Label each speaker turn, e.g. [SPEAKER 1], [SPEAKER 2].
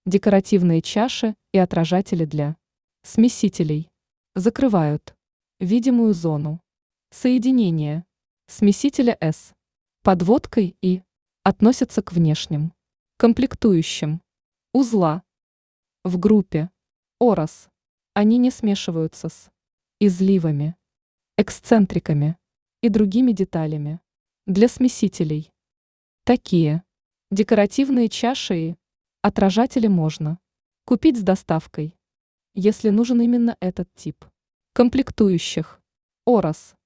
[SPEAKER 1] Декоративные чаши и отражатели для смесителей закрывают видимую зону соединения смесителя с подводкой и относятся к внешним комплектующим узла. В группе Орос они не смешиваются с изливами, эксцентриками и другими деталями для смесителей. Такие декоративные чаши и отражатели можно купить с доставкой, если нужен именно этот тип комплектующих Орос.